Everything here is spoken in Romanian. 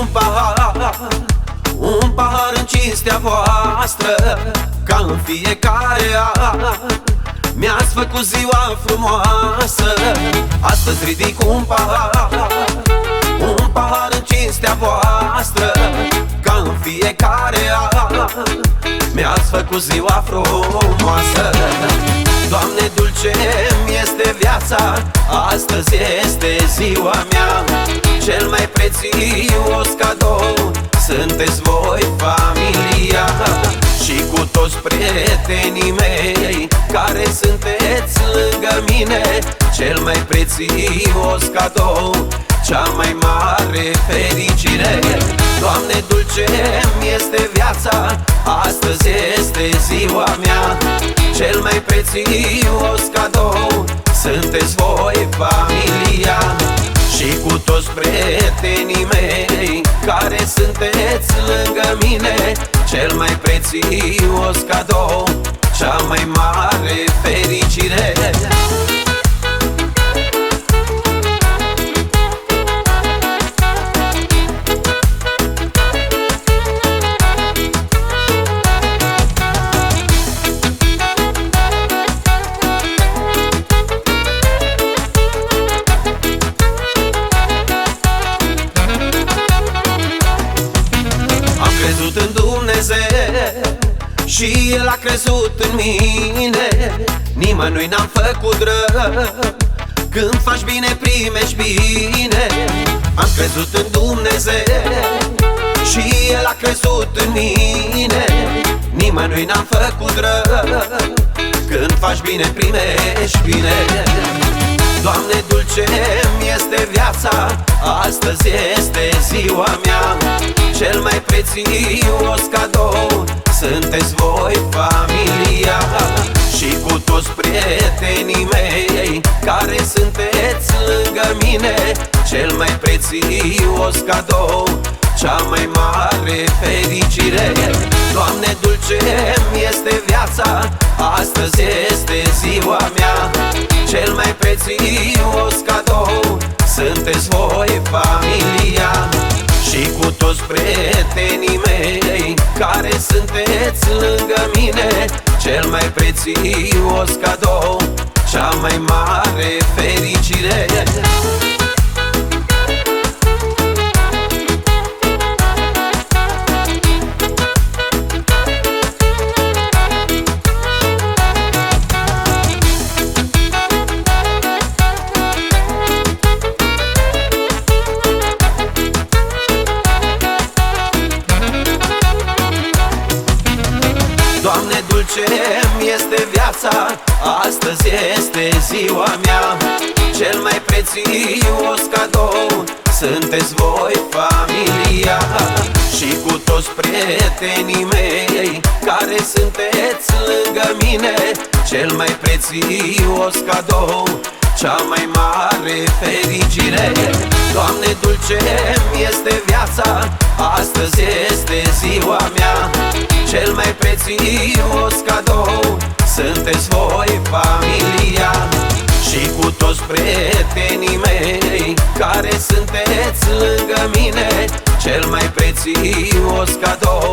un pahar în cinstea voastră, ca în fiecare an. Mi-ați făcut ziua frumoasă, astăzi ridic un pahar în cinstea voastră, ca în fiecare an. Mi-ați făcut ziua frumoasă. Doamne, dulce mi este viața, astăzi este ziua mea. Cel mai prețios cadou sunteți voi, familia, și cu toți prietenii mei care sunteți lângă mine. Cel mai prețios cadou, cea mai mare fericire. Doamne, dulce mi este viața, astăzi este ziua mea. Cel mai prețios cadou sunteți voi, familia, și cu toți prietenii mei care sunteți lângă mine. Cel mai prețios cadou, cea mai mare fericire. Crezut în Dumnezeu și El a crezut în mine. Nimănui n-am făcut rău, când faci bine primești bine. Am crezut în Dumnezeu și El a crezut în mine. Nimănui n-am făcut rău, când faci bine primești bine. Doamne, dulce mi este viața, astăzi este ziua mea. Cel mai prețios cadou sunteți voi, familia, și cu toți prietenii mei care sunteți lângă mine. Cel mai prețios cadou, cea mai mare fericire. Doamne, dulce mi este viața, astăzi este ziua mea. Cel mai prețios cadou sunteți voi, familia, și cu toți prietenii mei care sunteți lângă mine. Cel mai prețios cadou, cea mai mare fericire. Doamne, dulce mi este viața, astăzi este ziua mea. Cel mai prețios cadou sunteți voi, familia, și cu toți prietenii mei care sunteți lângă mine. Cel mai prețios cadou, cea mai mare fericire. Doamne, dulce mi este viața, astăzi este ziua mea. Cel mai prețios cadou sunteți voi, familia, și cu toți prietenii mei care sunteți lângă mine. Cel mai prețios cadou,